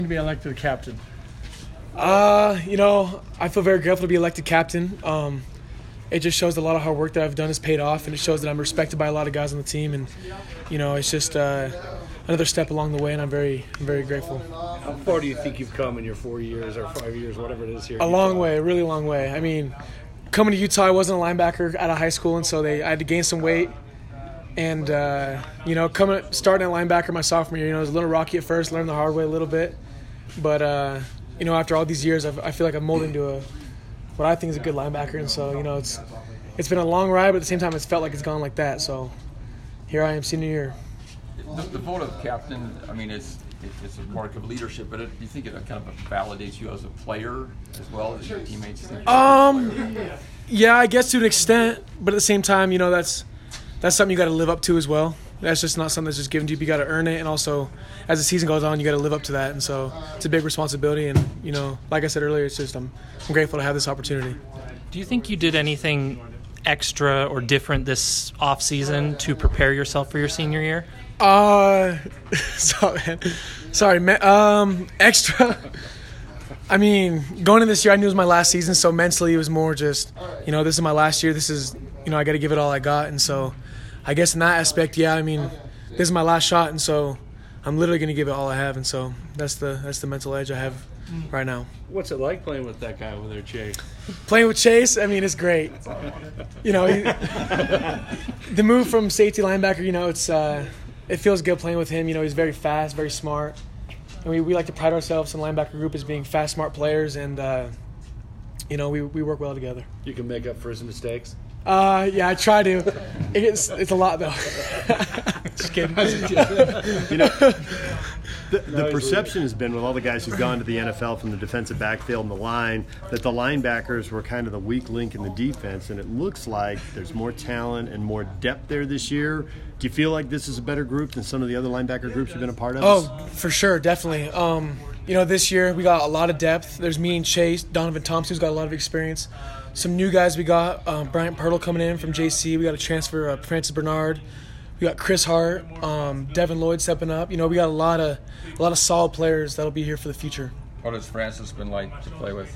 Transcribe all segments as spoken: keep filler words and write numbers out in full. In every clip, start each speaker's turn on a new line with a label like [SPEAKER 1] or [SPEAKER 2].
[SPEAKER 1] To be elected captain?
[SPEAKER 2] Uh, you know, I feel very grateful to be elected captain. Um, it just shows that a lot of hard work that I've done has paid off, and it shows that I'm respected by a lot of guys on the team. And you know, it's just uh, another step along the way, and I'm very, I'm very grateful.
[SPEAKER 1] How far do you think you've come in your four years or five years, whatever it is here?
[SPEAKER 2] A long way, a really long way. I mean, coming to Utah, I wasn't a linebacker out of high school, and so they I had to gain some weight. And uh, you know, coming starting at linebacker my sophomore year, you know, it was a little rocky at first, learned the hard way a little bit. But, uh, you know, after all these years, I've, I feel like I've molded into a, what I think is a good linebacker. And so, you know, it's it's been a long ride, but at the same time, it's felt like it's gone like that. So here I am, senior year.
[SPEAKER 3] The, the vote of captain, I mean, it's it's a mark of leadership, but it, do you think it kind of validates you as a player as well as your teammates think you're
[SPEAKER 2] um,
[SPEAKER 3] a player?
[SPEAKER 2] Yeah, I guess to an extent. But at the same time, you know, that's that's something you got to live up to as well. That's just not something that's just given to you. You got to earn it, and also as the season goes on, you got to live up to that. And so it's a big responsibility. And you know, like I said earlier, it's just I'm, I'm grateful to have this opportunity.
[SPEAKER 4] Do you think you did anything extra or different this off season to prepare yourself for your senior year?
[SPEAKER 2] Uh, sorry, sorry, man. Um, extra. I mean, going into this year, I knew it was my last season, so mentally it was more just, you know, this is my last year. This is, you know, I got to give it all I got, and so. I guess in that aspect, yeah. I mean, this is my last shot, and so I'm literally going to give it all I have, and so that's the that's the mental edge I have right now.
[SPEAKER 1] What's it like playing with that guy over there, Chase?
[SPEAKER 2] Playing with Chase, I mean, it's great. You know, he, the move from safety linebacker, you know, it's uh, it feels good playing with him. You know, he's very fast, very smart, and we, we like to pride ourselves in the linebacker group as being fast, smart players, and uh, you know, we we work well together.
[SPEAKER 1] You can make up for his mistakes.
[SPEAKER 2] Uh, yeah, I try to. It's it's a lot though. Just kidding.
[SPEAKER 5] You know, the, the perception has been with all the guys who've gone to the N F L from the defensive backfield and the line that the linebackers were kind of the weak link in the defense, and it looks like there's more talent and more depth there this year. Do you feel like this is a better group than some of the other linebacker groups you've been a part of?
[SPEAKER 2] Oh, for sure, definitely. Um, you know, this year we got a lot of depth. There's me and Chase, Donovan Thompson, who's got a lot of experience. Some new guys we got, um, Bryant Pirtle coming in from J C. We got a transfer, uh, Francis Bernard. We got Chris Hart, um, Devin Lloyd stepping up. You know, we got a lot of a lot of solid players that'll be here for the future.
[SPEAKER 3] What has Francis been like to play with?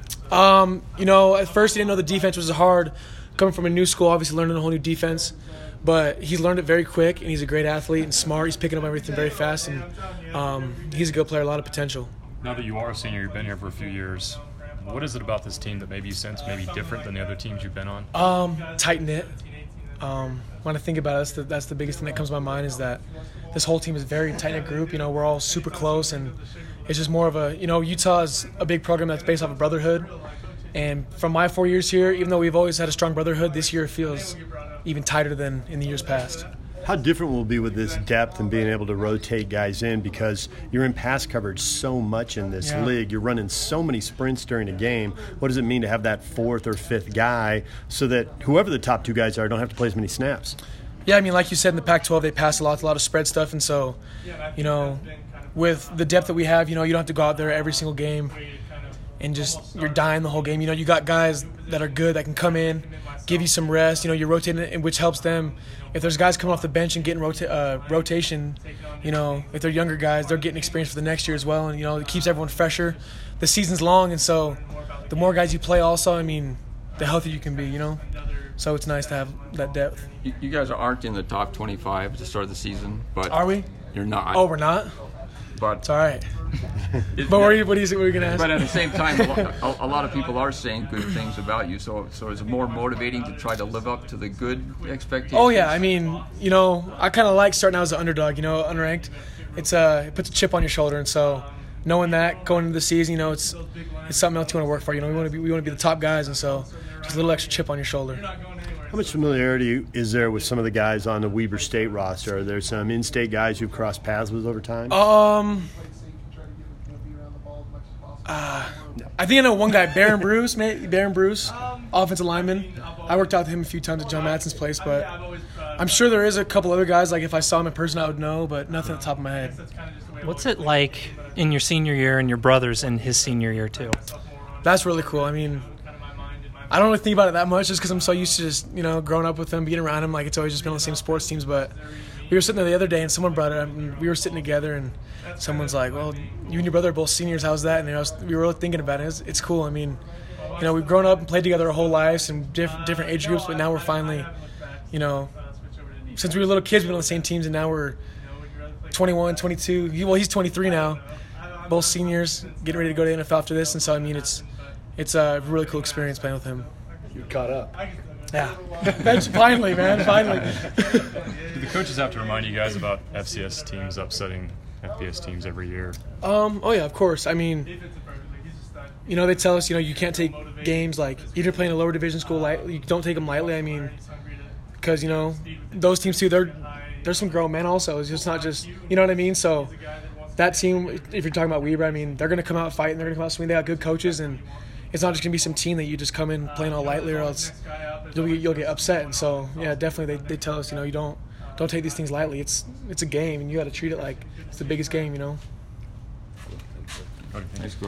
[SPEAKER 2] Um, you know, at first he didn't know the defense was hard. Coming from a new school, obviously learning a whole new defense. But he's learned it very quick, and he's a great athlete and smart. He's picking up everything very fast, and um, he's a good player, a lot of potential.
[SPEAKER 6] Now that you are a senior, you've been here for a few years. What is it about this team that maybe you sense maybe different than the other teams you've been on?
[SPEAKER 2] Um, tight-knit. Um, when I think about it, that's the, that's the biggest thing that comes to my mind is that this whole team is a very tight-knit group. You know, we're all super close, and it's just more of a, you know, Utah is a big program that's based off of brotherhood. And from my four years here, even though we've always had a strong brotherhood, this year it feels even tighter than in the years past.
[SPEAKER 5] How different will it be with this depth and being able to rotate guys in, because you're in pass coverage so much in this
[SPEAKER 2] yeah.
[SPEAKER 5] league. You're running so many sprints during a game. What does it mean to have that fourth or fifth guy so that whoever the top two guys are don't have to play as many snaps?
[SPEAKER 2] Yeah, I mean, like you said, in the Pac twelve, they pass a lot, a lot of spread stuff. And so, you know, with the depth that we have, you know, you don't have to go out there every single game and just you're dying the whole game. You know, you got guys that are good that can come in, give you some rest. You know, you're rotating it, which helps them. If there's guys coming off the bench and getting rota- uh, rotation, you know, if they're younger guys, they're getting experience for the next year as well. And, you know, it keeps everyone fresher. The season's long, and so the more guys you play also, I mean, the healthier you can be, you know. So it's nice to have that depth.
[SPEAKER 3] You, you guys aren't in the top twenty-five at the start of the season, but
[SPEAKER 2] Are we?
[SPEAKER 3] You're not.
[SPEAKER 2] Oh, we're not?
[SPEAKER 3] But
[SPEAKER 2] it's all right. But what are you, what are you, what are you going to ask?
[SPEAKER 3] But at the same time, a lot, a, a lot of people are saying good things about you. So, so is it more motivating to try to live up to the good expectations?
[SPEAKER 2] Oh yeah, I mean, you know, I kind of like starting out as an underdog. You know, unranked. It's uh, it puts a chip on your shoulder, and so knowing that going into the season, you know, it's it's something else you want to work for. You know, we want to be we want to be the top guys, and so just a little extra chip on your shoulder.
[SPEAKER 5] How much familiarity is there with some of the guys on the Weber State roster? Are there some in-state guys you've crossed paths with over time?
[SPEAKER 2] Um, uh, I think I know one guy, Baron Bruce, maybe Baron Bruce, offensive lineman. I worked out with him a few times at John Matson's place, but I'm sure there is a couple other guys. Like if I saw him in person, I would know, but nothing at the top of my head.
[SPEAKER 4] What's it like in your senior year and your brother's in his senior year too?
[SPEAKER 2] That's really cool. I mean, I don't really think about it that much just because I'm so used to just, you know, growing up with them, being around them. Like, it's always just been on the same sports teams. But we were sitting there the other day and someone brought it up and we were sitting together and someone's like, well, you and your brother are both seniors. How's that? And I was, we were really thinking about it. It's, it's cool. I mean, you know, we've grown up and played together our whole lives in diff- different age groups, but now we're finally, you know, since we were little kids, we've been on the same teams, and now we're twenty-one, twenty-two. He, well, he's twenty-three now. Both seniors, getting ready to go to the N F L after this, and so, I mean, it's it's a really cool experience playing with him.
[SPEAKER 1] You caught up.
[SPEAKER 2] Yeah. That's finally, man, finally.
[SPEAKER 6] Do the coaches have to remind you guys about F C S teams upsetting F B S teams every year?
[SPEAKER 2] Um, oh, yeah, of course. I mean, you know, they tell us, you know, you can't take games like either playing a lower division school lightly. You don't take them lightly. I mean, because, you know, those teams too, they're there's some grown men also. It's just not just, you know what I mean? So that team, if you're talking about Weber, I mean, they're going to come out fighting. They're going to come out swinging. They got good coaches, and it's not just going to be some team that you just come in playing all lightly, or else you'll, you'll get upset. And so, yeah, definitely they, they tell us, you know, you don't don't take these things lightly. It's it's a game, and you got to treat it like it's the biggest game, you know.
[SPEAKER 3] Thanks, Coach.